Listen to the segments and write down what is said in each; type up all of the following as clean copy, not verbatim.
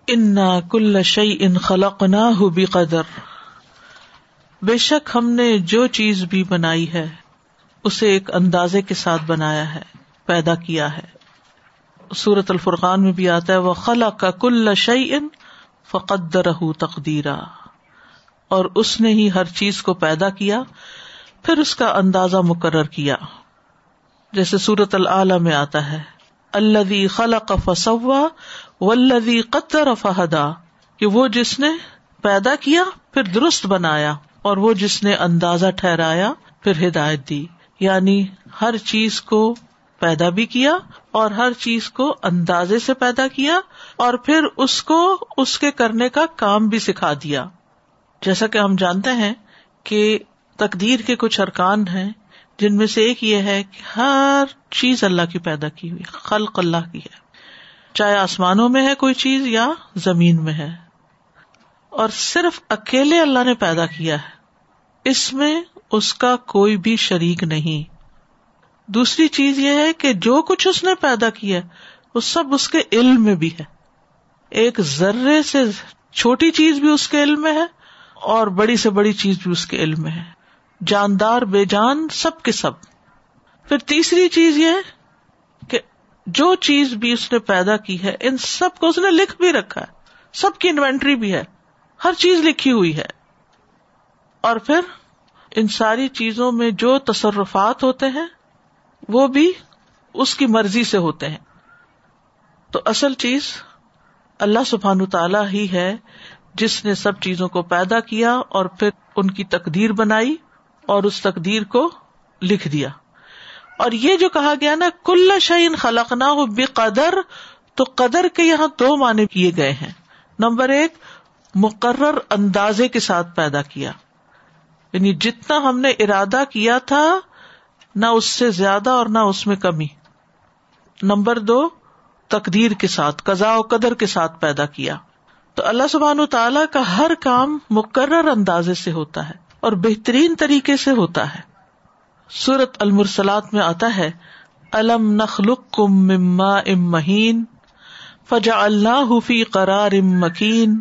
انا کل شیء خلقناہ بقدر، بے شک ہم نے جو چیز بھی بنائی ہے اسے ایک اندازے کے ساتھ بنایا ہے، پیدا کیا ہے. سورۃ الفرقان میں بھی آتا ہے وَخَلَقَ كُلَّ شَيْءٍ فَقَدَّرَهُ تَقْدِيرًا، اور اس نے ہی ہر چیز کو پیدا کیا پھر اس کا اندازہ مقرر کیا. جیسے سورۃ الاعلی میں آتا ہے الذی خلق فسوی والذی قدر فہدی، کہ وہ جس نے پیدا کیا پھر درست بنایا، اور وہ جس نے اندازہ ٹھہرایا پھر ہدایت دی. یعنی ہر چیز کو پیدا بھی کیا اور ہر چیز کو اندازے سے پیدا کیا اور پھر اس کو اس کے کرنے کا کام بھی سکھا دیا. جیسا کہ ہم جانتے ہیں کہ تقدیر کے کچھ ارکان ہیں جن میں سے ایک یہ ہے کہ ہر چیز اللہ کی پیدا کی ہوئی، خلق اللہ کی ہے، چاہے آسمانوں میں ہے کوئی چیز یا زمین میں ہے، اور صرف اکیلے اللہ نے پیدا کیا ہے، اس میں اس کا کوئی بھی شریک نہیں. دوسری چیز یہ ہے کہ جو کچھ اس نے پیدا کیا وہ سب اس کے علم میں بھی ہے، ایک ذرے سے چھوٹی چیز بھی اس کے علم میں ہے اور بڑی سے بڑی چیز بھی اس کے علم میں ہے، جاندار بے جان سب کے سب. پھر تیسری چیز یہ ہے کہ جو چیز بھی اس نے پیدا کی ہے ان سب کو اس نے لکھ بھی رکھا ہے، سب کی انوینٹری بھی ہے، ہر چیز لکھی ہوئی ہے. اور پھر ان ساری چیزوں میں جو تصرفات ہوتے ہیں وہ بھی اس کی مرضی سے ہوتے ہیں. تو اصل چیز اللہ سبحانہ تعالی ہی ہے جس نے سب چیزوں کو پیدا کیا اور پھر ان کی تقدیر بنائی اور اس تقدیر کو لکھ دیا. اور یہ جو کہا گیا نا کل شیء خلقناہ بقدر، تو قدر کے یہاں دو معنی کیے گئے ہیں. نمبر ایک، مقرر اندازے کے ساتھ پیدا کیا، یعنی جتنا ہم نے ارادہ کیا تھا نہ اس سے زیادہ اور نہ اس میں کمی. نمبر دو، تقدیر کے ساتھ، قضاء و قدر کے ساتھ پیدا کیا. تو اللہ سبحانہ تعالیٰ کا ہر کام مقرر اندازے سے ہوتا ہے اور بہترین طریقے سے ہوتا ہے. سورۃ المرسلات میں آتا ہے الم نخلقکم من ماء مہین فجعلناہ فی قرار مکین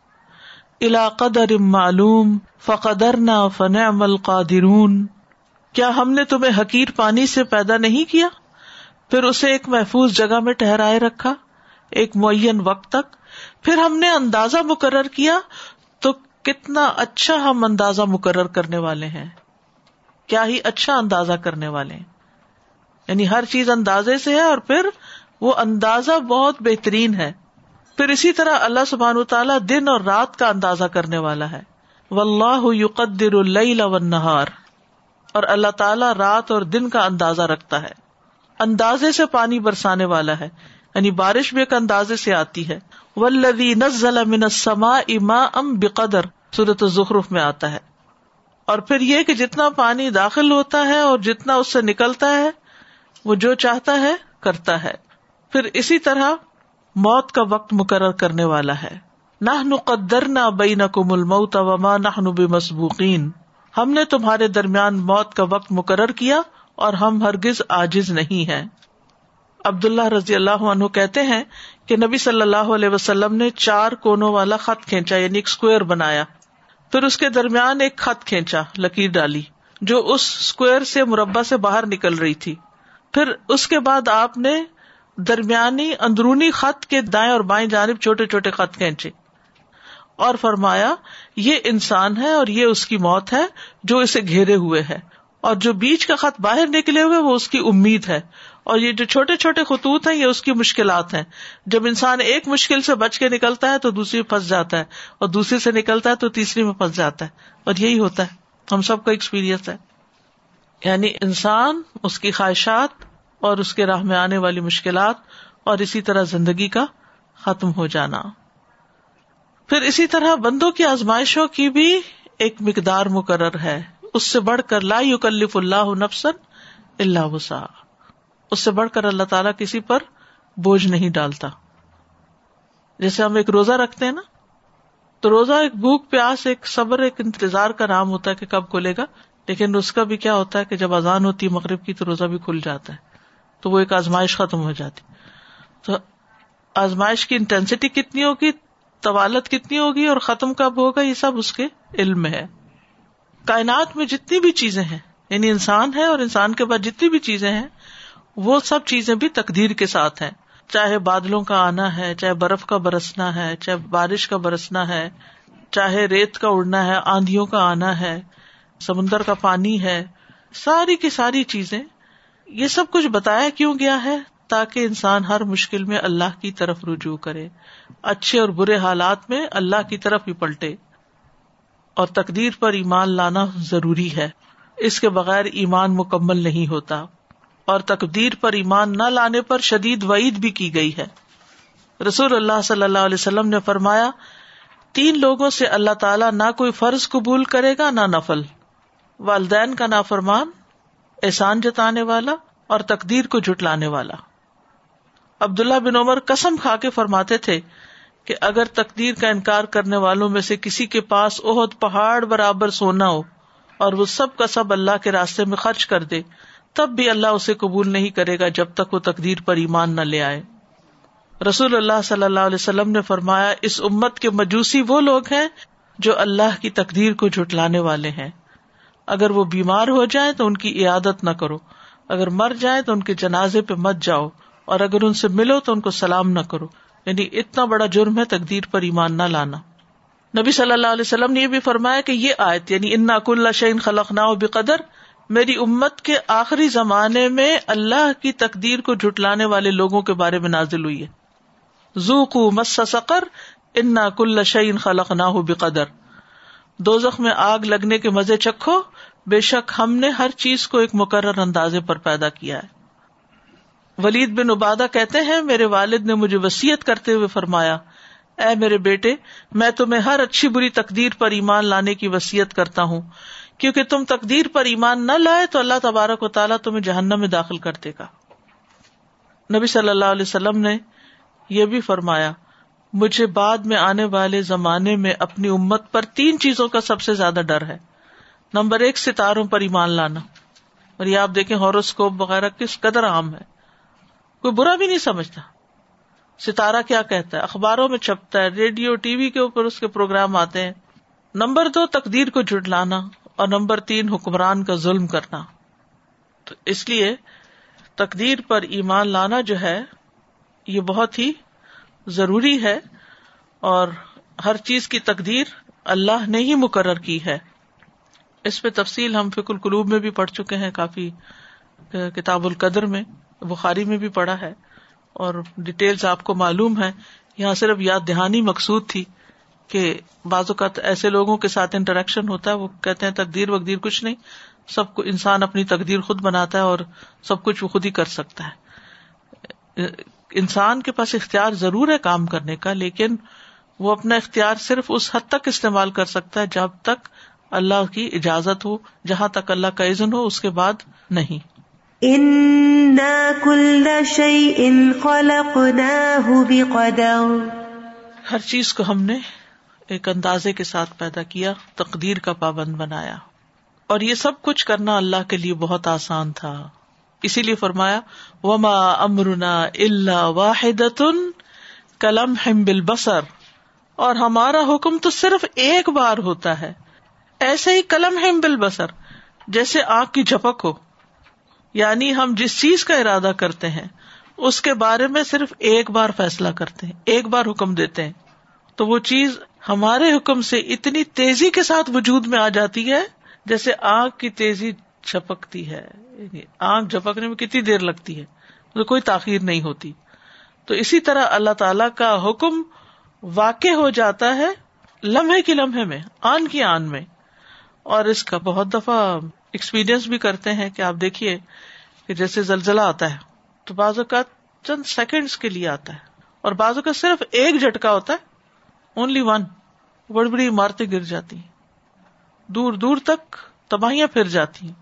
الی قدر معلوم فقدرنا فنعم القادرون. کیا ہم نے تمہیں حقیر پانی سے پیدا نہیں کیا پھر اسے ایک محفوظ جگہ میں ٹھہرائے رکھا ایک معین وقت تک، پھر ہم نے اندازہ مقرر کیا تو کتنا اچھا ہم اندازہ مقرر کرنے والے ہیں، کیا ہی اچھا اندازہ کرنے والے ہیں. یعنی ہر چیز اندازے سے ہے اور پھر وہ اندازہ بہت بہترین ہے. پھر اسی طرح اللہ سبحانہ تعالیٰ دن اور رات کا اندازہ کرنے والا ہے. واللہ یقدر اللیل والنہار، اور اللہ تعالیٰ رات اور دن کا اندازہ رکھتا ہے. اندازے سے پانی برسانے والا ہے، یعنی بارش بھی ایک اندازے سے آتی ہے. والذی نزل من السماء ماء بقدر، سورۃ الزخرف میں آتا ہے. اور پھر یہ کہ جتنا پانی داخل ہوتا ہے اور جتنا اس سے نکلتا ہے وہ جو چاہتا ہے کرتا ہے. پھر اسی طرح موت کا وقت مقرر کرنے والا ہے. نحن قدرنا بینکم الموت وما نحن بمسبوقین، ہم نے تمہارے درمیان موت کا وقت مقرر کیا اور ہم ہرگز عاجز نہیں ہیں. عبداللہ رضی اللہ عنہ کہتے ہیں کہ نبی صلی اللہ علیہ وسلم نے 4 کونوں والا خط کھینچا، یعنی ایک اسکوئر بنایا، پھر اس کے درمیان ایک خط کھینچا، لکیر ڈالی جو اس اسکوئر سے مربع سے باہر نکل رہی تھی. پھر اس کے بعد آپ نے درمیانی اندرونی خط کے دائیں اور بائیں جانب چھوٹے چھوٹے خط کھینچے اور فرمایا یہ انسان ہے اور یہ اس کی موت ہے جو اسے گھیرے ہوئے ہے، اور جو بیچ کا خط باہر نکلے ہوئے وہ اس کی امید ہے، اور یہ جو چھوٹے چھوٹے خطوط ہیں یہ اس کی مشکلات ہیں. جب انسان ایک مشکل سے بچ کے نکلتا ہے تو دوسری میں پھنس جاتا ہے، اور دوسری سے نکلتا ہے تو تیسری میں پھنس جاتا ہے، اور یہی ہوتا ہے، ہم سب کا ایکسپیرینس ہے. یعنی انسان، اس کی خواہشات اور اس کے راہ میں آنے والی مشکلات، اور اسی طرح زندگی کا ختم ہو جانا. پھر اسی طرح بندوں کی آزمائشوں کی بھی ایک مقدار مقرر ہے، اس سے بڑھ کر لا یکلف اللہ نفسا الا وسعہا، اس سے بڑھ کر اللہ تعالیٰ کسی پر بوجھ نہیں ڈالتا. جیسے ہم ایک روزہ رکھتے ہیں نا، تو روزہ ایک بھوک پیاس، ایک صبر، ایک انتظار کا نام ہوتا ہے کہ کب کھلے گا، لیکن اس کا بھی کیا ہوتا ہے کہ جب اذان ہوتی ہے مغرب کی تو روزہ بھی کھل جاتا ہے، تو وہ ایک آزمائش ختم ہو جاتی. تو آزمائش کی انٹینسٹی کتنی ہوگی؟ طوالت کتنی ہوگی اور ختم کب ہوگا، یہ سب اس کے علم میں ہے. کائنات میں جتنی بھی چیزیں ہیں، یعنی انسان ہے اور انسان کے بعد جتنی بھی چیزیں ہیں، وہ سب چیزیں بھی تقدیر کے ساتھ ہیں. چاہے بادلوں کا آنا ہے، چاہے برف کا برسنا ہے، چاہے بارش کا برسنا ہے، چاہے ریت کا اڑنا ہے، آندھیوں کا آنا ہے، سمندر کا پانی ہے، ساری کی ساری چیزیں. یہ سب کچھ بتایا کیوں گیا ہے؟ تاکہ انسان ہر مشکل میں اللہ کی طرف رجوع کرے، اچھے اور برے حالات میں اللہ کی طرف ہی پلٹے. اور تقدیر پر ایمان لانا ضروری ہے، اس کے بغیر ایمان مکمل نہیں ہوتا. اور تقدیر پر ایمان نہ لانے پر شدید وعید بھی کی گئی ہے. رسول اللہ صلی اللہ علیہ وسلم نے فرمایا، 3 لوگوں سے اللہ تعالیٰ نہ کوئی فرض قبول کرے گا نہ نفل: والدین کا نافرمان، احسان جتانے والا، اور تقدیر کو جھٹلانے والا. عبداللہ بن عمر قسم کھا کے فرماتے تھے کہ اگر تقدیر کا انکار کرنے والوں میں سے کسی کے پاس احد پہاڑ برابر سونا ہو اور وہ سب کا سب اللہ کے راستے میں خرچ کر دے، تب بھی اللہ اسے قبول نہیں کرے گا جب تک وہ تقدیر پر ایمان نہ لے آئے. رسول اللہ صلی اللہ علیہ وسلم نے فرمایا، اس امت کے مجوسی وہ لوگ ہیں جو اللہ کی تقدیر کو جھٹلانے والے ہیں. اگر وہ بیمار ہو جائیں تو ان کی عیادت نہ کرو، اگر مر جائیں تو ان کے جنازے پہ مت جاؤ، اور اگر ان سے ملو تو ان کو سلام نہ کرو. یعنی اتنا بڑا جرم ہے تقدیر پر ایمان نہ لانا. نبی صلی اللہ علیہ وسلم نے یہ بھی فرمایا کہ یہ آیت یعنی انا کل شیء خلقناہ بقدر میری امت کے آخری زمانے میں اللہ کی تقدیر کو جھٹلانے والے لوگوں کے بارے میں نازل ہوئی ہے. ذوقوا مس سقر انا کل شیء خلقناہ بقدر، دوزخ میں آگ لگنے کے مزے چکھو، بے شک ہم نے ہر چیز کو ایک مقرر اندازے پر پیدا کیا ہے. ولید بن عبادہ کہتے ہیں، میرے والد نے مجھے وصیت کرتے ہوئے فرمایا، اے میرے بیٹے، میں تمہیں ہر اچھی بری تقدیر پر ایمان لانے کی وصیت کرتا ہوں، کیونکہ تم تقدیر پر ایمان نہ لائے تو اللہ تبارک و تعالیٰ تمہیں جہنم میں داخل کر دے گا. نبی صلی اللہ علیہ وسلم نے یہ بھی فرمایا، مجھے بعد میں آنے والے زمانے میں اپنی امت پر 3 چیزوں کا سب سے زیادہ ڈر ہے. نمبر 1 ستاروں پر ایمان لانا، اور یہ آپ دیکھیں ہاروسکوپ وغیرہ کس قدر عام ہے، کوئی برا بھی نہیں سمجھتا. ستارہ کیا کہتا ہے، اخباروں میں چھپتا ہے، ریڈیو ٹی وی کے اوپر اس کے پروگرام آتے ہیں. نمبر 2 تقدیر کو جھٹلانا، اور نمبر 3 حکمران کا ظلم کرنا. تو اس لیے تقدیر پر ایمان لانا جو ہے یہ بہت ہی ضروری ہے، اور ہر چیز کی تقدیر اللہ نے ہی مقرر کی ہے. اس پہ تفصیل ہم فقہ القلوب میں بھی پڑھ چکے ہیں، کافی کتاب القدر میں، بخاری میں بھی پڑھا ہے، اور ڈیٹیلز آپ کو معلوم ہے. یہاں صرف یاد دہانی مقصود تھی کہ بعض اوقات ایسے لوگوں کے ساتھ انٹریکشن ہوتا ہے، وہ کہتے ہیں تقدیر وقدیر کچھ نہیں، سب کو انسان اپنی تقدیر خود بناتا ہے اور سب کچھ وہ خود ہی کر سکتا ہے. انسان کے پاس اختیار ضرور ہے کام کرنے کا، لیکن وہ اپنا اختیار صرف اس حد تک استعمال کر سکتا ہے جب تک اللہ کی اجازت ہو، جہاں تک اللہ کا اذن ہو، اس کے بعد نہیں. اِنَّا كُلَّ شَيْءٍ خَلَقْنَاهُ بِقَدَرٍ، ہر چیز کو ہم نے ایک اندازے کے ساتھ پیدا کیا، تقدیر کا پابند بنایا، اور یہ سب کچھ کرنا اللہ کے لیے بہت آسان تھا. اسی لیے فرمایا وَمَا أَمْرُنَا إِلَّا وَاحِدَةٌ كَلَمْحٍ بِالْبَصَرِ، اور ہمارا حکم تو صرف ایک بار ہوتا ہے، ایسے ہی کلمحٍ بالبصر، جیسے آنکھ کی جھپک ہو. یعنی ہم جس چیز کا ارادہ کرتے ہیں اس کے بارے میں صرف ایک بار فیصلہ کرتے ہیں، ایک بار حکم دیتے ہیں، تو وہ چیز ہمارے حکم سے اتنی تیزی کے ساتھ وجود میں آ جاتی ہے جیسے آنکھ کی تیزی جھپکتی ہے. آنکھ جھپکنے میں کتنی دیر لگتی ہے، تو کوئی تاخیر نہیں ہوتی. تو اسی طرح اللہ تعالیٰ کا حکم واقع ہو جاتا ہے لمحے کی لمحے میں، آن کی آن میں. اور اس کا بہت دفعہ ایکسپیرینس بھی کرتے ہیں کہ آپ دیکھیے کہ جیسے زلزلہ آتا ہے تو بعض اوقات چند سیکنڈز کے لیے آتا ہے، اور بعض اوقات صرف ایک جھٹکا ہوتا ہے، اونلی ون. بڑی بڑی عمارتیں گر جاتی ہیں، دور دور تک تباہیاں پھر جاتی ہیں.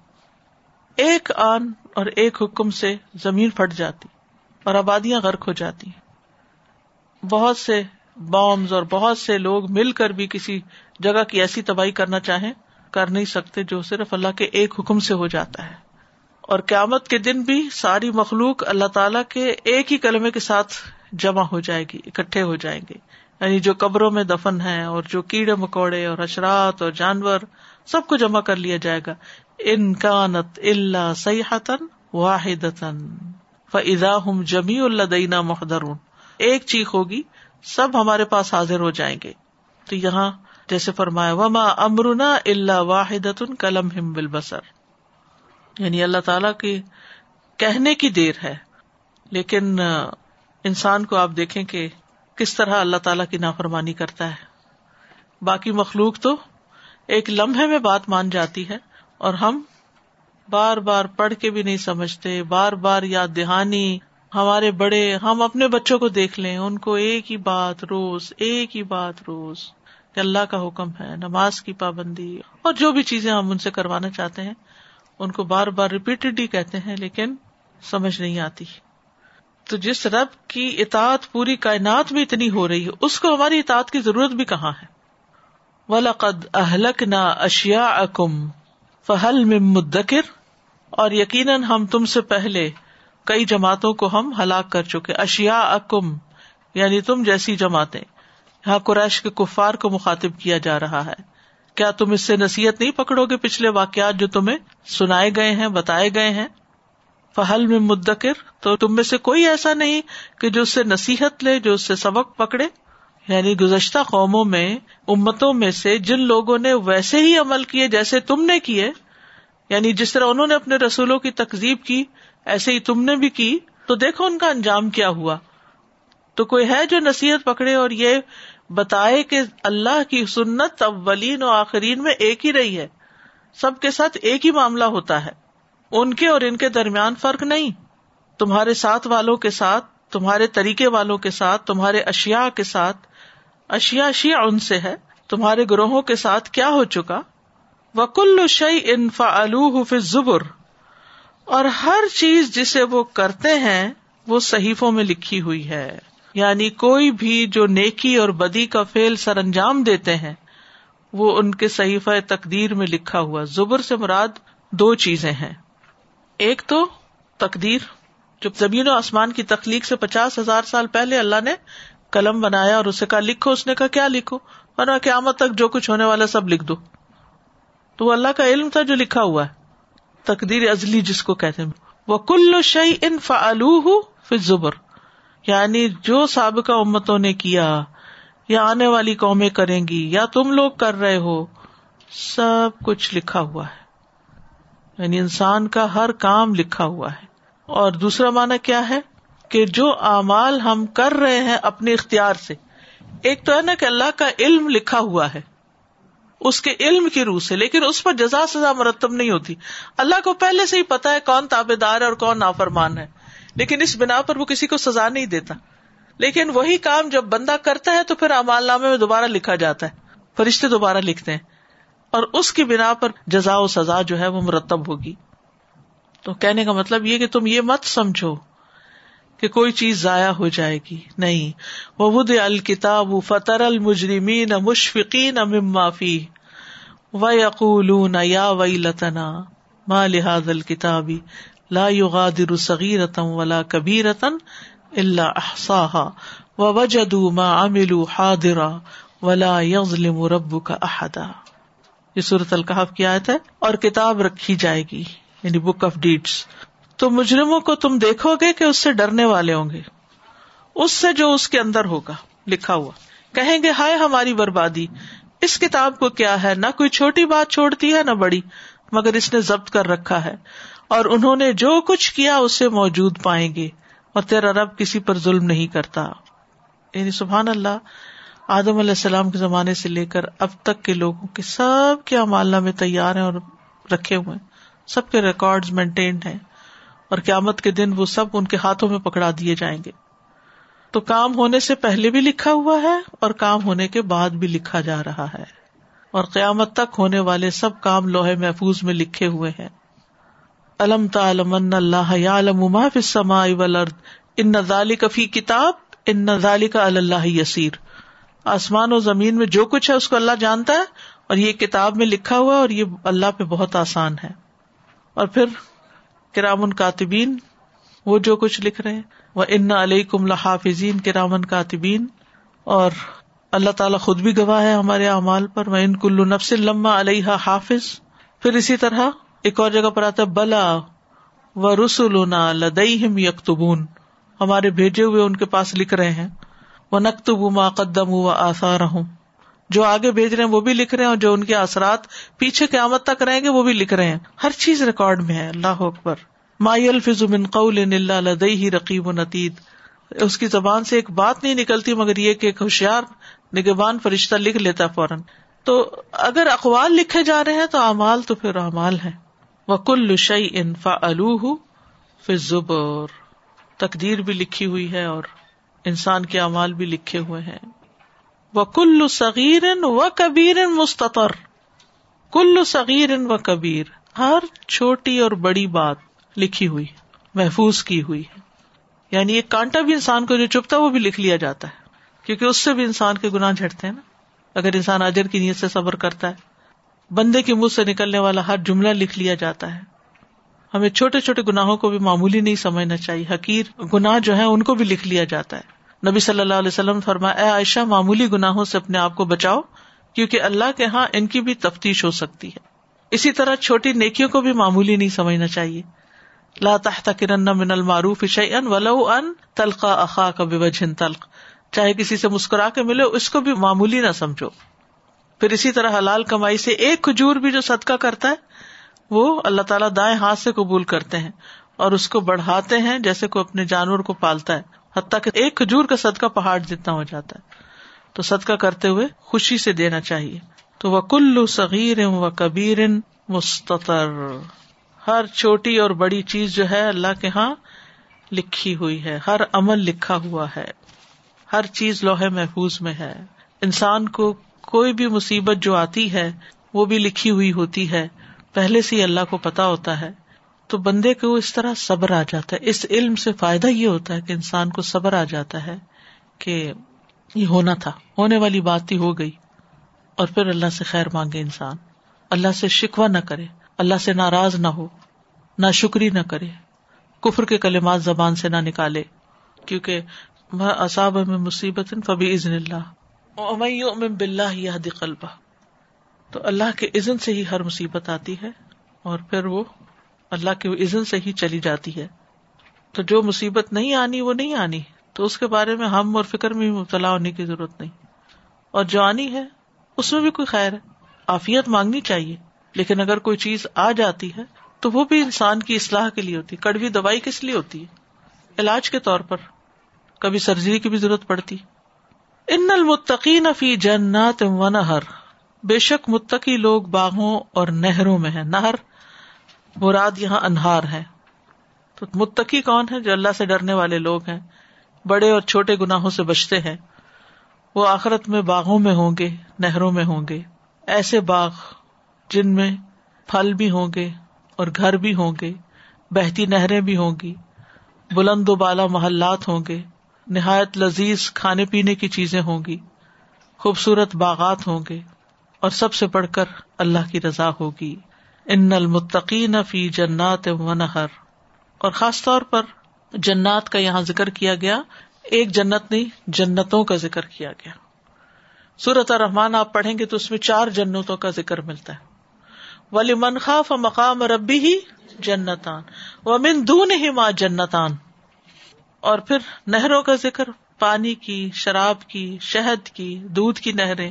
ایک آن اور ایک حکم سے زمین پھٹ جاتی اور آبادیاں غرق ہو جاتی ہیں. بہت سے بامز اور بہت سے لوگ مل کر بھی کسی جگہ کی ایسی تباہی کرنا چاہیں کر نہیں سکتے جو صرف اللہ کے ایک حکم سے ہو جاتا ہے. اور قیامت کے دن بھی ساری مخلوق اللہ تعالیٰ کے ایک ہی کلمے کے ساتھ جمع ہو جائے گی، اکٹھے ہو جائیں گے. یعنی جو قبروں میں دفن ہیں اور جو کیڑے مکوڑے اور حشرات اور جانور سب کو جمع کر لیا جائے گا. ان کانت الا صیحۃ واحدۃ فاذا هم جميع لدینا محضرون. ایک چیخ ہوگی, سب ہمارے پاس حاضر ہو جائیں گے. تو یہاں جیسے فرمایا وما امرنا الا واحدۃ کلمح بالبصر, یعنی اللہ تعالیٰ کے کہنے کی دیر ہے, لیکن انسان کو آپ دیکھیں کہ کس طرح اللہ تعالیٰ کی نافرمانی کرتا ہے. باقی مخلوق تو ایک لمحے میں بات مان جاتی ہے, اور ہم بار بار پڑھ کے بھی نہیں سمجھتے, بار بار یاد دہانی. ہمارے بڑے, ہم اپنے بچوں کو دیکھ لیں, ان کو ایک ہی بات روز کہ اللہ کا حکم ہے, نماز کی پابندی, اور جو بھی چیزیں ہم ان سے کروانا چاہتے ہیں ان کو بار بار ریپیٹڈلی کہتے ہیں, لیکن سمجھ نہیں آتی. تو جس رب کی اطاعت پوری کائنات میں اتنی ہو رہی ہے, اس کو ہماری اطاعت کی ضرورت بھی کہاں ہے؟ وَلَقَدْ أَهْلَكْنَا أَشْيَاعَكُمْ فَهَلْ مِن مُدَّكِرٍ, اور یقیناً ہم تم سے پہلے کئی جماعتوں کو ہم ہلاک کر چکے. اشیاءکم یعنی تم جیسی جماعتیں. یہاں قریش کے کفار کو مخاطب کیا جا رہا ہے. کیا تم اس سے نصیحت نہیں پکڑو گے پچھلے واقعات جو تمہیں سنائے گئے ہیں, بتائے گئے ہیں؟ فہل من مدکر, تو تم میں سے کوئی ایسا نہیں کہ جو اس سے نصیحت لے, جو اس سے سبق پکڑے. یعنی گزشتہ قوموں میں, امتوں میں سے جن لوگوں نے ویسے ہی عمل کیے جیسے تم نے کیے, یعنی جس طرح انہوں نے اپنے رسولوں کی تکذیب کی ایسے ہی تم نے بھی کی, تو دیکھو ان کا انجام کیا ہوا. تو کوئی ہے جو نصیحت پکڑے اور یہ بتائے کہ اللہ کی سنت اولین و آخرین میں ایک ہی رہی ہے, سب کے ساتھ ایک ہی معاملہ ہوتا ہے, ان کے اور ان کے درمیان فرق نہیں. تمہارے ساتھ والوں کے ساتھ, تمہارے طریقے والوں کے ساتھ, تمہارے اشیاء کے ساتھ, اشیاء شیع ان سے ہے, تمہارے گروہوں کے ساتھ کیا ہو چکا. وَكُلُّ شَيْءٍ فَعَلُوهُ فِي الزُّبُرِ, اور ہر چیز جسے وہ کرتے ہیں وہ صحیفوں میں لکھی ہوئی ہے. یعنی کوئی بھی جو نیکی اور بدی کا فعل سر انجام دیتے ہیں وہ ان کے صحیفہ تقدیر میں لکھا ہوا. زبر سے مراد دو چیزیں ہیں. ایک تو تقدیر, جو زمین و آسمان کی تخلیق سے 50,000 سال پہلے اللہ نے قلم بنایا اور اسے کہا لکھو. اس نے کہا کیا لکھو, ورنہ قیامت تک جو کچھ ہونے والا سب لکھ دو. تو وہ اللہ کا علم تھا جو لکھا ہوا ہے, تقدیر ازلی جس کو کہتے ہیں. وَكُلُّ شَيْءٍ فَعَلُوهُ فِي الزُّبُرِ, یعنی جو سابقہ امتوں نے کیا یا آنے والی قومیں کریں گی یا تم لوگ کر رہے ہو, سب کچھ لکھا ہوا ہے. یعنی انسان کا ہر کام لکھا ہوا ہے. اور دوسرا معنی کیا ہے کہ جو اعمال ہم کر رہے ہیں اپنے اختیار سے, ایک تو ہے نا کہ اللہ کا علم لکھا ہوا ہے اس کے علم کی روح سے, لیکن اس پر جزا سزا مرتب نہیں ہوتی. اللہ کو پہلے سے ہی پتا ہے کون تابعدار ہے اور کون نافرمان ہے, لیکن اس بنا پر وہ کسی کو سزا نہیں دیتا. لیکن وہی کام جب بندہ کرتا ہے تو پھر اعمال نامے میں دوبارہ لکھا جاتا ہے, فرشتے دوبارہ لکھتے ہیں, اور اس کی بنا پر جزا و سزا جو ہے وہ مرتب ہوگی. تو کہنے کا مطلب یہ کہ تم یہ مت سمجھو کہ کوئی چیز ضائع ہو جائے گی, نہیں. وَوُضِعَ الْكِتَابُ فَتَرَى الْمُجْرِمِينَ مُشْفِقِينَ مِمَّا فِيهِ وَيَقُولُونَ يَا وَيْلَتَنَا مَا لِهَذَا الْكِتَابِ لَا يُغَادِرُ صَغِيرَةً وَلَا كَبِيرَةً إِلَّا أَحْصَاهَا وَوَجَدُوا مَا عَمِلُوا حَاضِرًا وَلَا يَظْلِمُ رَبُّكَ أَحَدًا. یہ سورۃ الکہف کی آیت ہے. اور کتاب رکھی جائے گی, یعنی بک آف ڈیڈس, تو مجرموں کو تم دیکھو گے کہ اس سے ڈرنے والے ہوں گے, اس سے جو اس کے اندر ہوگا لکھا ہوا. کہیں گے ہائے ہماری بربادی, اس کتاب کو کیا ہے, نہ کوئی چھوٹی بات چھوڑتی ہے نہ بڑی, مگر اس نے ضبط کر رکھا ہے, اور انہوں نے جو کچھ کیا اسے موجود پائیں گے, اور تیرا رب کسی پر ظلم نہیں کرتا. یعنی سبحان اللہ, آدم علیہ السلام کے زمانے سے لے کر اب تک کے لوگوں کے سب کے اعمال نامے تیار ہیں اور رکھے ہوئے ہیں, سب کے ریکارڈز مینٹینڈ ہیں, اور قیامت کے دن وہ سب ان کے ہاتھوں میں پکڑا دیے جائیں گے. تو کام ہونے سے پہلے بھی لکھا ہوا ہے اور کام ہونے کے بعد بھی لکھا جا رہا ہے, اور قیامت تک ہونے والے سب کام لوح محفوظ میں لکھے ہوئے ہیں. الم تعلم ان اللہ یعلم ما فی السماء والارض ان ذلک فی کتاب ان ذلک علی اللہ یسیر. آسمان و زمین میں جو کچھ ہے اس کو اللہ جانتا ہے, اور یہ کتاب میں لکھا ہوا ہے, اور یہ اللہ پہ بہت آسان ہے. اور پھر کرامن کاتبین, وہ جو کچھ لکھ رہے ہیں, وَإِنَّ عَلَيْكُمْ لَحَافِظِينَ, کرامن کاتبین, اور اللہ تعالیٰ خود بھی گواہ ہے ہمارے اعمال پر. وَإِن كُلُّ نَفْسٍ لَمَّا عَلَيْهَا حافظ. پھر اسی طرح ایک اور جگہ پر آتا ہے بلا وَرُسُلُنَا لَدَيْهِمْ يَكْتُبُونَ، ہمارے بھیجے ہوئے ان کے پاس لکھ رہے ہیں. وَنَكْتُبُ مَا قَدَّمُوا وَآثَارَهُمْ، جو آگے بھیج رہے ہیں وہ بھی لکھ رہے ہیں، اور جو ان کے اثرات پیچھے قیامت تک رہیں گے وہ بھی لکھ رہے ہیں. ہر چیز ریکارڈ میں ہے. اللہ اکبر. مَا يَلْفِظُ مِن قَوْلٍ إِلَّا لَدَيْهِ رَقِيبٌ عَتِيدٌ. اس کی زبان سے ایک بات نہیں نکلتی مگر یہ کہ ایک ہوشیار نگہبان فرشتہ لکھ لیتا ہے فوراً. تو اگر اقوال لکھے جا رہے ہیں تو اعمال تو پھر اعمال ہیں. وَكُلُّ شَيْءٍ فَعَلُوهُ فِي الزُّبُرِ، تقدیر بھی لکھی ہوئی ہے اور انسان کے اعمال بھی لکھے ہوئے ہیں. وَكُلُّ صَغِيرٍ وَكَبِيرٍ مُسْتَطَرٌ، کل صغیر و کبیر، ہر چھوٹی اور بڑی بات لکھی ہوئی، محفوظ کی ہوئی ہے. یعنی ایک کانٹا بھی انسان کو جو چبھتا ہے وہ بھی لکھ لیا جاتا ہے، کیونکہ اس سے بھی انسان کے گناہ جھڑتے ہیں نا، اگر انسان اجر کی نیت سے صبر کرتا ہے. بندے کے منہ سے نکلنے والا ہر جملہ لکھ لیا جاتا ہے. ہمیں چھوٹے چھوٹے گناہوں کو بھی معمولی نہیں سمجھنا چاہیے، حقیر گناہ جو ہے ان کو بھی لکھ لیا جاتا ہے. نبی صلی اللہ علیہ وسلم فرمایا، اے عائشہ معمولی گناہوں سے اپنے آپ کو بچاؤ، کیونکہ اللہ کے ہاں ان کی بھی تفتیش ہو سکتی ہے. اسی طرح چھوٹی نیکیوں کو بھی معمولی نہیں سمجھنا چاہیے. لا تحتقرن من المعروف شیئا ولو ان تلقى اخاك بوجه طلق، چاہے کسی سے مسکرا کے ملے اس کو بھی معمولی نہ سمجھو. پھر اسی طرح حلال کمائی سے ایک کھجور بھی جو صدقہ کرتا ہے وہ اللہ تعالیٰ دائیں ہاتھ سے قبول کرتے ہیں اور اس کو بڑھاتے ہیں جیسے کوئی اپنے جانور کو پالتا ہے، حتیٰ کہ ایک کھجور کا صدقہ پہاڑ جتنا ہو جاتا ہے. تو صدقہ کرتے ہوئے خوشی سے دینا چاہیے. تو وَكُلُّ صَغِيرٍ وَكَبِيرٍ مُسْتَطَرٌ، ہر چھوٹی اور بڑی چیز جو ہے اللہ کے ہاں لکھی ہوئی ہے، ہر عمل لکھا ہوا ہے، ہر چیز لوح محفوظ میں ہے. انسان کو کوئی بھی مصیبت جو آتی ہے وہ بھی لکھی ہوئی ہوتی ہے، پہلے سے ہی اللہ کو پتا ہوتا ہے. تو بندے کو اس طرح صبر آ جاتا ہے. اس علم سے فائدہ یہ ہوتا ہے کہ انسان کو صبر آ جاتا ہے کہ یہ ہونا تھا، ہونے والی بات ہی ہو گئی. اور پھر اللہ سے خیر مانگے، انسان اللہ سے شکوہ نہ کرے، اللہ سے ناراض نہ ہو، ناشکری نہ کرے، کفر کے کلمات زبان سے نہ نکالے، کیونکہ ما اصاب من مصیبت فباذن اللہ ومن یؤمن باللہ یہد قلبہ. تو اللہ کے اذن سے ہی ہر مصیبت آتی ہے اور پھر وہ اللہ کے اذن سے ہی چلی جاتی ہے. تو جو مصیبت نہیں آنی وہ نہیں آنی، تو اس کے بارے میں ہم اور فکر میں مبتلا ہونے کی ضرورت نہیں. اور جو آنی ہے اس میں بھی کوئی خیر ہے، عافیت مانگنی چاہیے. لیکن اگر کوئی چیز آ جاتی ہے تو وہ بھی انسان کی اصلاح کے لیے ہوتی ہے. کڑوی دوائی کس لیے ہوتی ہے؟ علاج کے طور پر. کبھی سرجری کی بھی ضرورت پڑتی. ان المتقین فی جنات و نہر، بے شک متقی لوگ باغوں اور نہروں میں ہیں. نہر مراد یہاں انہار ہے. تو متقی کون ہے؟ جو اللہ سے ڈرنے والے لوگ ہیں، بڑے اور چھوٹے گناہوں سے بچتے ہیں. وہ آخرت میں باغوں میں ہوں گے، نہروں میں ہوں گے. ایسے باغ جن میں پھل بھی ہوں گے اور گھر بھی ہوں گے، بہتی نہریں بھی ہوں گی، بلند و بالا محلات ہوں گے، نہایت لذیذ کھانے پینے کی چیزیں ہوں گی، خوبصورت باغات ہوں گے، اور سب سے بڑھ کر اللہ کی رضا ہوگی. ان المتقین فی جنات و نہر. اور خاص طور پر جنات کا یہاں ذکر کیا گیا، ایک جنت نہیں، جنتوں کا ذکر کیا گیا. سورۃ الرحمن آپ پڑھیں گے تو اس میں 4 جنتوں کا ذکر ملتا ہے. وَلِمَنْ خَافَ مَقَامَ رَبِّهِ جَنَّتَانِ وَمِن دُونِهِمَا جَنَّتَانِ. اور پھر نہروں کا ذکر، پانی کی، شراب کی، شہد کی، دودھ کی نہریں.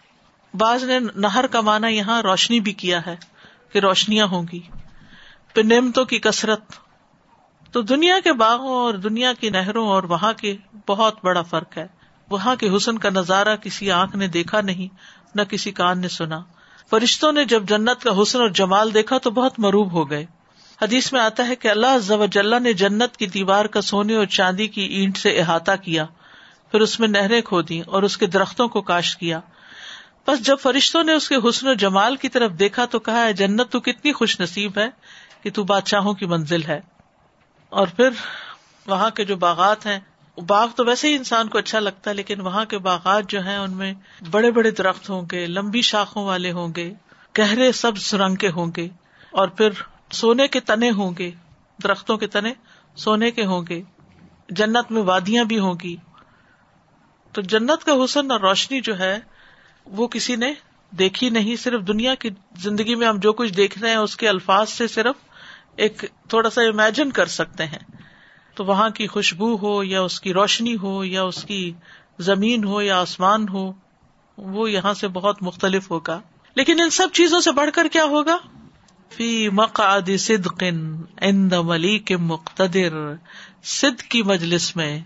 بعض نے نہر کا معنی یہاں روشنی بھی کیا ہے کہ روشنیاں ہوں گی. پھر نعمتوں کی کثرت. تو دنیا کے باغوں اور دنیا کی نہروں اور وہاں کے بہت بڑا فرق ہے. وہاں کے حسن کا نظارہ کسی آنکھ نے دیکھا نہیں، نہ کسی کان نے سنا. فرشتوں نے جب جنت کا حسن اور جمال دیکھا تو بہت مروب ہو گئے. حدیث میں آتا ہے کہ اللہ عز و جل نے جنت کی دیوار کا سونے اور چاندی کی اینٹ سے احاطہ کیا، پھر اس میں نہریں کھودی اور اس کے درختوں کو کاشت کیا. بس جب فرشتوں نے اس کے حسن و جمال کی طرف دیکھا تو کہا، ہے جنت تو کتنی خوش نصیب ہے کہ تو بادشاہوں کی منزل ہے. اور پھر وہاں کے جو باغات ہیں، باغ تو ویسے ہی انسان کو اچھا لگتا ہے، لیکن وہاں کے باغات جو ہیں ان میں بڑے بڑے درخت ہوں گے، لمبی شاخوں والے ہوں گے، گہرے سبز رنگ کے ہوں گے، اور پھر سونے کے تنے ہوں گے، درختوں کے تنے سونے کے ہوں گے. جنت میں وادیاں بھی ہوں گی. تو جنت کا حسن اور روشنی جو ہے وہ کسی نے دیکھی نہیں، صرف دنیا کی زندگی میں ہم جو کچھ دیکھ رہے ہیں اس کے الفاظ سے صرف ایک تھوڑا سا امیجن کر سکتے ہیں. تو وہاں کی خوشبو ہو یا اس کی روشنی ہو یا اس کی زمین ہو یا آسمان ہو، وہ یہاں سے بہت مختلف ہوگا. لیکن ان سب چیزوں سے بڑھ کر کیا ہوگا؟ فی مقعد صدق عند ملیک مقتدر، صدق کی مجلس میں،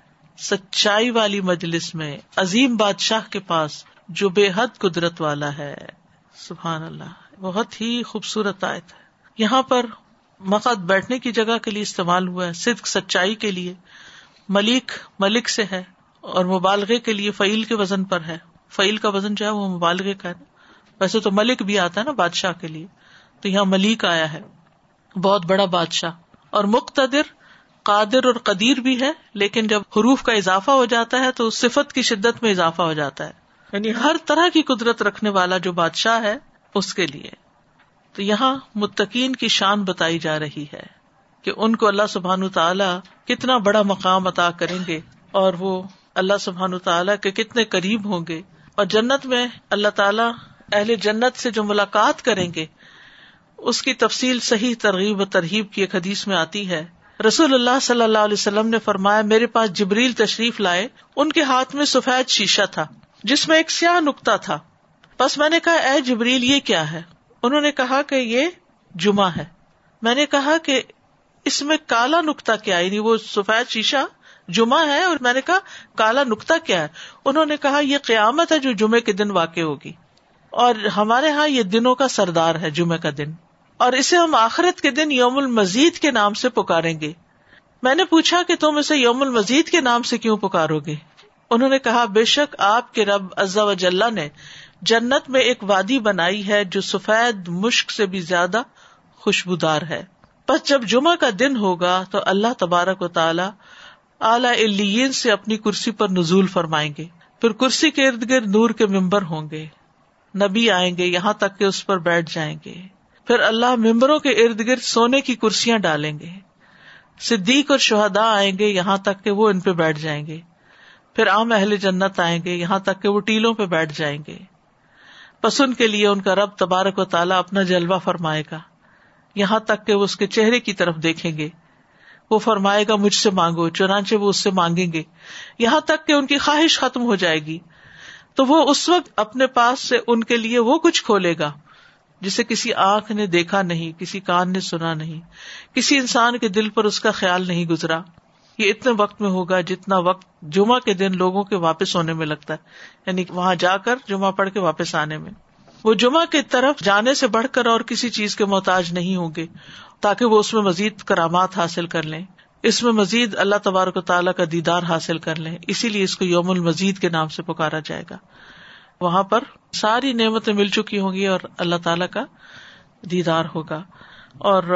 سچائی والی مجلس میں، عظیم بادشاہ کے پاس جو بے حد قدرت والا ہے. سبحان اللہ، بہت ہی خوبصورت آیت ہے. یہاں پر مقعد بیٹھنے کی جگہ کے لیے استعمال ہوا ہے، صدق سچائی کے لیے. ملیک ملک سے ہے اور مبالغے کے لیے فعیل کے وزن پر ہے. فعیل کا وزن جو ہے وہ مبالغے کا ہے. ویسے تو ملک بھی آتا ہے نا بادشاہ کے لیے، تو یہاں ملیک آیا ہے، بہت بڑا بادشاہ. اور مقتدر قادر اور قدیر بھی ہے، لیکن جب حروف کا اضافہ ہو جاتا ہے تو اس صفت کی شدت میں اضافہ ہو جاتا ہے، یعنی ہر طرح کی قدرت رکھنے والا جو بادشاہ ہے اس کے لیے. تو یہاں متقین کی شان بتائی جا رہی ہے کہ ان کو اللہ سبحانہ تعالیٰ کتنا بڑا مقام عطا کریں گے اور وہ اللہ سبحانہ تعالیٰ کے کتنے قریب ہوں گے. اور جنت میں اللہ تعالیٰ اہل جنت سے جو ملاقات کریں گے اس کی تفصیل صحیح ترغیب و ترہیب کی ایک حدیث میں آتی ہے. رسول اللہ صلی اللہ علیہ وسلم نے فرمایا، میرے پاس جبریل تشریف لائے، ان کے ہاتھ میں سفید شیشہ تھا جس میں ایک سیاہ نقطہ تھا. بس میں نے کہا، اے جبریل یہ کیا ہے؟ انہوں نے کہا کہ یہ جمعہ ہے. میں نے کہا کہ اس میں کالا نقطہ کیا ہے؟ یعنی وہ سفید شیشہ جمعہ ہے اور میں نے کہا کالا نقطہ کیا ہے؟ انہوں نے کہا یہ قیامت ہے جو جمعے کے دن واقع ہوگی، اور ہمارے ہاں یہ دنوں کا سردار ہے جمعے کا دن، اور اسے ہم آخرت کے دن یوم المزید کے نام سے پکاریں گے. میں نے پوچھا کہ تم اسے یوم المزید کے نام سے کیوں پکارو گے؟ انہوں نے کہا، بے شک آپ کے رب عز و جل نے جنت میں ایک وادی بنائی ہے جو سفید مشک سے بھی زیادہ خوشبودار ہے. پس جب جمعہ کا دن ہوگا تو اللہ تبارک و تعالی اعلیٰ علیین سے اپنی کرسی پر نزول فرمائیں گے، پھر کرسی کے ارد گرد نور کے ممبر ہوں گے، نبی آئیں گے یہاں تک کہ اس پر بیٹھ جائیں گے، پھر اللہ ممبروں کے ارد گرد سونے کی کرسیاں ڈالیں گے، صدیق اور شہداء آئیں گے یہاں تک کہ وہ ان پہ بیٹھ جائیں گے، پھر عام اہل جنت آئیں گے یہاں تک کہ وہ ٹیلوں پہ بیٹھ جائیں گے. پس ان کے لیے ان کا رب تبارک و تعالیٰ اپنا جلوہ فرمائے گا یہاں تک کہ وہ اس کے چہرے کی طرف دیکھیں گے. وہ فرمائے گا مجھ سے مانگو، چنانچہ وہ اس سے مانگیں گے یہاں تک کہ ان کی خواہش ختم ہو جائے گی. تو وہ اس وقت اپنے پاس سے ان کے لیے وہ کچھ کھولے گا جسے کسی آنکھ نے دیکھا نہیں، کسی کان نے سنا نہیں، کسی انسان کے دل پر اس کا خیال نہیں گزرا. یہ اتنے وقت میں ہوگا جتنا وقت جمعہ کے دن لوگوں کے واپس ہونے میں لگتا ہے، یعنی وہاں جا کر جمعہ پڑھ کے واپس آنے میں. وہ جمعہ کی طرف جانے سے بڑھ کر اور کسی چیز کے محتاج نہیں ہوں گے تاکہ وہ اس میں مزید کرامات حاصل کر لیں، اس میں مزید اللہ تبارک و تعالیٰ کا دیدار حاصل کر لیں. اسی لیے اس کو یوم المزید کے نام سے پکارا جائے گا. وہاں پر ساری نعمتیں مل چکی ہوں گی اور اللہ تعالیٰ کا دیدار ہوگا. اور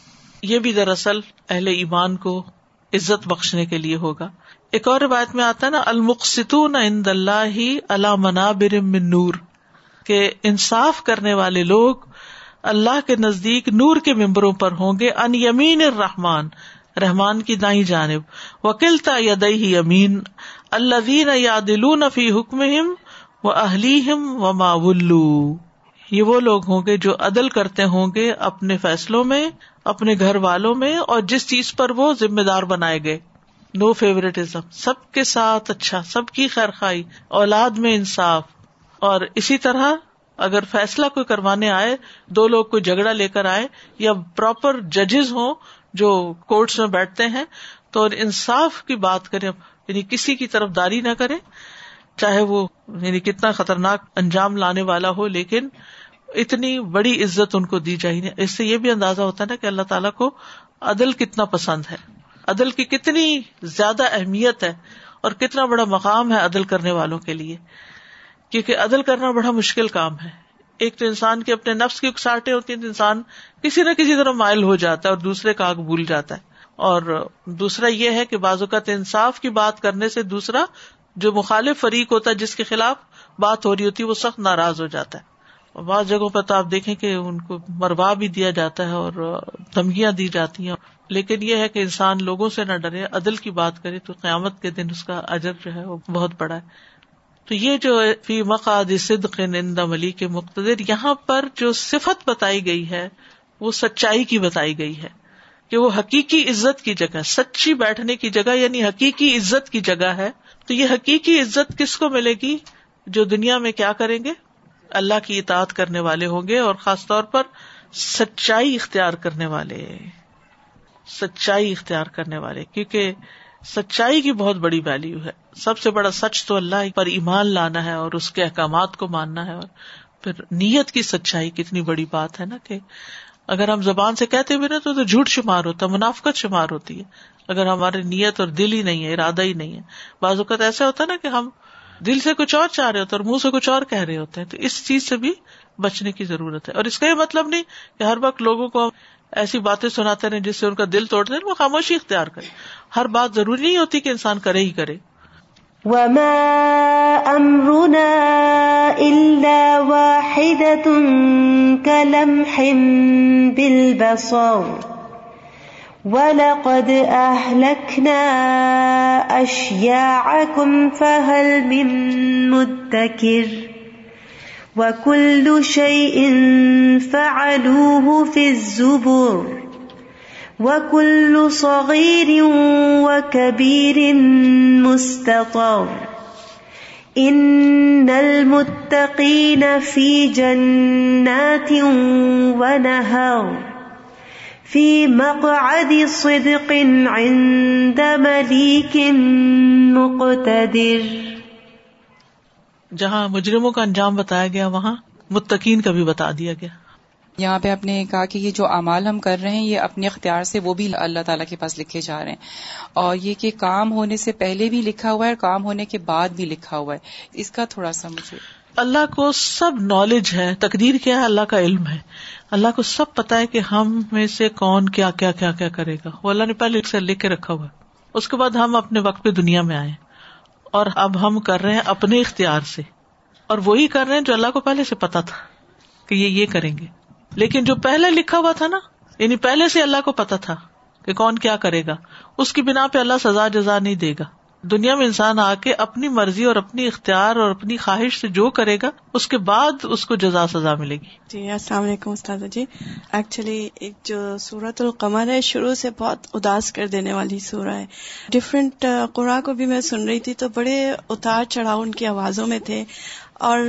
یہ بھی دراصل اہل ایمان کو عزت بخشنے کے لیے ہوگا. ایک اور روایت میں آتا ہے نا، المقسطون عند اللہ علی منابر من نور، کہ انصاف کرنے والے لوگ اللہ کے نزدیک نور کے ممبروں پر ہوں گے، ان یمین الرحمن، رحمان کی دائیں جانب، وکلتا یدیہ یمین، الذین یعدلون فی حکمہم واہلیہم وما ولوا. یہ وہ لوگ ہوں گے جو عدل کرتے ہوں گے اپنے فیصلوں میں، اپنے گھر والوں میں، اور جس چیز پر وہ ذمہ دار بنائے گئے. نو فیوریٹزم، سب کے ساتھ اچھا، سب کی خیر خواہی، اولاد میں انصاف. اور اسی طرح اگر فیصلہ کوئی کروانے آئے، دو لوگ کوئی جھگڑا لے کر آئے، یا پراپر ججز ہوں جو کورٹس میں بیٹھتے ہیں، تو انصاف کی بات کریں، یعنی کسی کی طرف داری نہ کریں، چاہے وہ یعنی کتنا خطرناک انجام لانے والا ہو، لیکن اتنی بڑی عزت ان کو دی جائے. اس سے یہ بھی اندازہ ہوتا ہے نا کہ اللہ تعالیٰ کو عدل کتنا پسند ہے، عدل کی کتنی زیادہ اہمیت ہے اور کتنا بڑا مقام ہے عدل کرنے والوں کے لیے. کیونکہ عدل کرنا بڑا مشکل کام ہے. ایک تو انسان کے اپنے نفس کی اکساہٹیں ہوتی ہیں، تو انسان کسی نہ کسی طرح مائل ہو جاتا ہے اور دوسرے کا حق بھول جاتا ہے. اور دوسرا یہ ہے کہ بعض اوقات انصاف کی بات کرنے سے دوسرا جو مخالف فریق ہوتا ہے جس کے خلاف بات ہو رہی ہوتی ہے وہ سخت ناراض ہو جاتا ہے. اور بعض جگہوں پر تو آپ دیکھیں کہ ان کو مروا بھی دیا جاتا ہے اور دھمکیاں دی جاتی ہیں. لیکن یہ ہے کہ انسان لوگوں سے نہ ڈرے، عدل کی بات کرے تو قیامت کے دن اس کا اجر جو ہے وہ بہت بڑا ہے. تو یہ جو فی مقعد صدق عند ملیک مقتدر، یہاں پر جو صفت بتائی گئی ہے وہ سچائی کی بتائی گئی ہے کہ وہ حقیقی عزت کی جگہ، سچی بیٹھنے کی جگہ، یعنی حقیقی عزت کی جگہ ہے. تو یہ حقیقی عزت کس کو ملے گی؟ جو دنیا میں کیا کریں گے؟ اللہ کی اطاعت کرنے والے ہوں گے، اور خاص طور پر سچائی اختیار کرنے والے، سچائی اختیار کرنے والے، کیونکہ سچائی کی بہت بڑی ویلیو ہے. سب سے بڑا سچ تو اللہ پر ایمان لانا ہے اور اس کے احکامات کو ماننا ہے. اور پھر نیت کی سچائی کتنی بڑی بات ہے نا، کہ اگر ہم زبان سے کہتے بھی نا تو جھوٹ شمار ہوتا ہے، منافقت شمار ہوتی ہے اگر ہماری نیت اور دل ہی نہیں ہے، ارادہ ہی نہیں ہے. بعض اوقات ایسا ہوتا ہے نا کہ ہم دل سے کچھ اور چاہ رہے ہوتے ہیں اور منہ سے کچھ اور کہہ رہے ہوتے ہیں. تو اس چیز سے بھی بچنے کی ضرورت ہے. اور اس کا یہ مطلب نہیں کہ ہر وقت لوگوں کو ایسی باتیں سناتے رہے جس سے ان کا دل توڑ دیں. وہ خاموشی اختیار کرے. ہر بات ضروری نہیں ہوتی کہ انسان کرے ہی کرے. وما امرنا الا واحدة كلمح بالبصر وَلَقَدْ أَهْلَكْنَا أَشْيَاعَكُمْ فَهَلْ مِن مُدَّكِرٍ وَكُلُّ شَيْءٍ فَعَلُوهُ فِي الزُّبُرِ وَكُلُّ صَغِيرٍ وَكَبِيرٍ مُسْتَطَرٍ إِنَّ الْمُتَّقِينَ فِي جَنَّاتٍ وَنَهَرٍ فی مقعد صدق عند ملیک مقتدر. جہاں مجرموں کا انجام بتایا گیا وہاں متقین کا بھی بتا دیا گیا. یہاں پہ آپ نے کہا کہ یہ جو اعمال ہم کر رہے ہیں یہ اپنے اختیار سے وہ بھی اللہ تعالیٰ کے پاس لکھے جا رہے ہیں، اور یہ کہ کام ہونے سے پہلے بھی لکھا ہوا ہے اور کام ہونے کے بعد بھی لکھا ہوا ہے. اس کا تھوڑا سا مجھے، اللہ کو سب نالج ہے. تقدیر کیا ہے؟ اللہ کا علم ہے. اللہ کو سب پتا ہے کہ ہم میں سے کون کیا کیا کیا کیا کرے گا. وہ اللہ نے پہلے سے لکھ کے رکھا ہوا ہے. اس کے بعد ہم اپنے وقت پہ دنیا میں آئے اور اب ہم کر رہے ہیں اپنے اختیار سے، اور وہی کر رہے ہیں جو اللہ کو پہلے سے پتا تھا کہ یہ کریں گے. لیکن جو پہلے لکھا ہوا تھا نا، یعنی پہلے سے اللہ کو پتا تھا کہ کون کیا کرے گا، اس کی بنا پہ اللہ سزا جزا نہیں دے گا. دنیا میں انسان آ کے اپنی مرضی اور اپنی اختیار اور اپنی خواہش سے جو کرے گا اس کے بعد اس کو جزا سزا ملے گی. جی السلام علیکم استاد جی. ایکچولی ایک جو سورۃ القمر ہے شروع سے بہت اداس کر دینے والی سورہ ہے. ڈفرینٹ قرآن کو بھی میں سن رہی تھی تو بڑے اتار چڑھاؤ ان کی آوازوں میں تھے، اور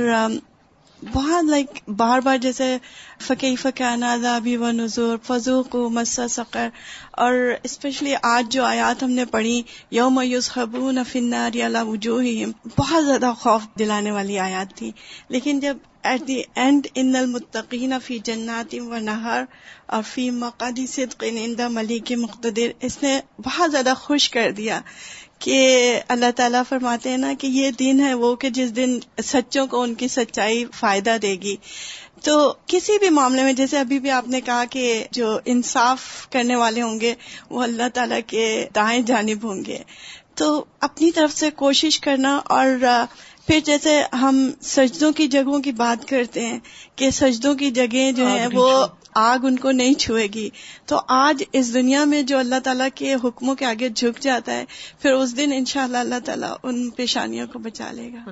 بہت بار بار جیسے فکیف کان عذابی و نذور فذوقوا مس سقر، اور اسپیشلی آج جو آیات ہم نے پڑھی یوم یسحبون فی النار علی وجوہہم، بہت زیادہ خوف دلانے والی آیات تھی. لیکن جب ایٹ دی اینڈ ان المتقین فی جنات و نہر اور فی مقعد صدق عند ملیک مقتدر، اس نے بہت زیادہ خوش کر دیا کہ اللہ تعالیٰ فرماتے ہیں نا کہ یہ دن ہے وہ کہ جس دن سچوں کو ان کی سچائی فائدہ دے گی. تو کسی بھی معاملے میں جیسے ابھی بھی آپ نے کہا کہ جو انصاف کرنے والے ہوں گے وہ اللہ تعالیٰ کے دائیں جانب ہوں گے، تو اپنی طرف سے کوشش کرنا. اور پھر جیسے ہم سجدوں کی جگہوں کی بات کرتے ہیں کہ سجدوں کی جگہیں جو ہیں وہ آگ ان کو نہیں چھوئے گی، تو آج اس دنیا میں جو اللہ تعالیٰ کے حکموں کے آگے جھک جاتا ہے پھر اس دن انشاءاللہ اللہ تعالیٰ ان پیشانیوں کو بچا لے گا.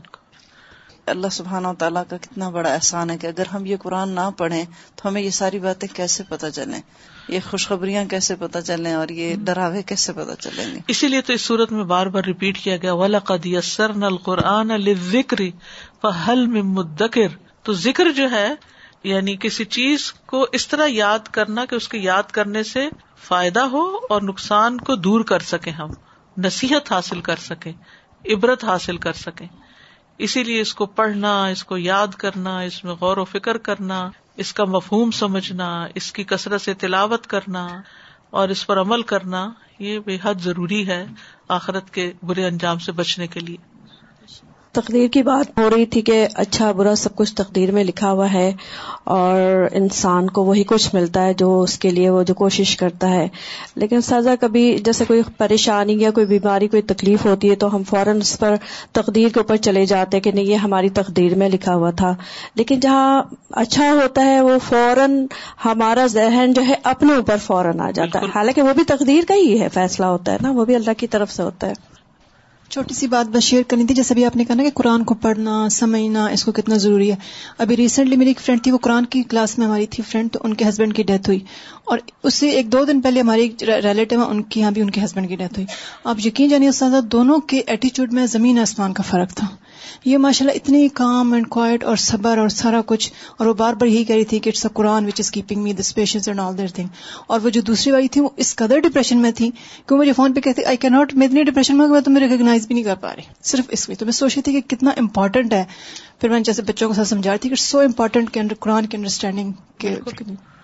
اللہ سبحانہ و تعالیٰ کا کتنا بڑا احسان ہے کہ اگر ہم یہ قرآن نہ پڑھیں تو ہمیں یہ ساری باتیں کیسے پتہ چلیں، یہ خوشخبریاں کیسے پتہ چلیں اور یہ ڈراوے کیسے پتہ چلیں گے. اسی لیے تو اس صورت میں بار بار ریپیٹ کیا گیا وَلَقَدْ يَسَّرْنَا الْقُرْآنَ لِلذِّكْرِ فَهَلْ مِن مُدَّكِرٍ. تو ذکر جو ہے یعنی کسی چیز کو اس طرح یاد کرنا کہ اس کے یاد کرنے سے فائدہ ہو اور نقصان کو دور کر سکیں، ہم نصیحت حاصل کر سکیں، عبرت حاصل کر سکیں. اسی لیے اس کو پڑھنا، اس کو یاد کرنا، اس میں غور و فکر کرنا، اس کا مفہوم سمجھنا، اس کی کثرت سے تلاوت کرنا اور اس پر عمل کرنا، یہ بے حد ضروری ہے آخرت کے برے انجام سے بچنے کے لیے. تقدیر کی بات ہو رہی تھی کہ اچھا برا سب کچھ تقدیر میں لکھا ہوا ہے اور انسان کو وہی کچھ ملتا ہے جو اس کے لیے وہ جو کوشش کرتا ہے. لیکن سازا کبھی جیسے کوئی پریشانی یا کوئی بیماری کوئی تکلیف ہوتی ہے تو ہم فوراً اس پر تقدیر کے اوپر چلے جاتے ہیں کہ نہیں یہ ہماری تقدیر میں لکھا ہوا تھا. لیکن جہاں اچھا ہوتا ہے وہ فوراً ہمارا ذہن جو ہے اپنے اوپر فوراً آ جاتا ہے, حالانکہ وہ بھی تقدیر کا ہی ہے, فیصلہ ہوتا ہے نا, وہ بھی اللہ کی طرف سے ہوتا ہے. چھوٹی سی بات بس شیئر کرنی تھی, جیسے ابھی آپ نے کہا نا کہ قرآن کو پڑھنا سمجھنا اس کو کتنا ضروری ہے. ابھی ریسنٹلی میری ایک فرینڈ تھی, وہ قرآن کی کلاس میں ہماری تھی فرینڈ, تو ان کے ہسبینڈ کی ڈیتھ ہوئی, اور اس سے 1-2 دن پہلے ہماری ایک ریلیٹیو ہیں ان کی یہاں بھی ان کے ہسبینڈ کی ڈیتھ ہوئی. آپ یقین جانیے استاذہ, دونوں کے ایٹیچیوڈ میں زمین آسمان کا فرق تھا. یہ ماشاءاللہ اتنی کام اینڈ کوائٹ اور صبر اور سارا کچھ, اور وہ بار بار یہی کہہ رہی تھی کہ it's a Quran which is keeping me this patience and all that thing. اور وہ جو دوسری والی تھی وہ اس قدر ڈپریشن میں تھی کہ وہ مجھے فون پہ کہتے آئی کین ناٹ, میں اتنی ڈپریشن میں میں تمہیں ریکگنائز بھی نہیں کر پا رہی, صرف اس لیے. تو میں سوچ رہی تھی کہ کتنا امپورٹنٹ ہے. پھر میں جیسے بچوں کو ساتھ سمجھا رہی تھی کہ سو امپورٹنٹ کہ قرآن کی انڈرسٹینڈنگ کے